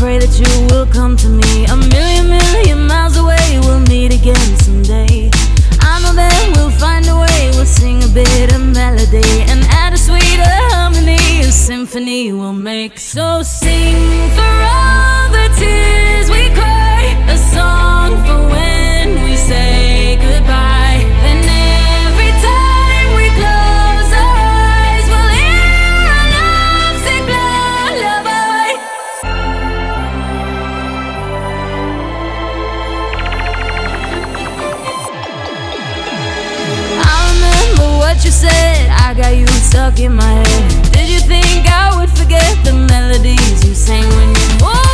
pray that you will come to me. A million miles away, we'll meet again someday. I know that we'll find a way, we'll sing a bit of melody and add a sweeter harmony, a symphony we'll make. So sing for all the tears we cry, a song for when we say goodbye. Then every time we close our eyes, we'll hear our love sing lullaby. I remember what you said, I got you stuck in my head. Did you think I would forget the melodies you sang when you moved?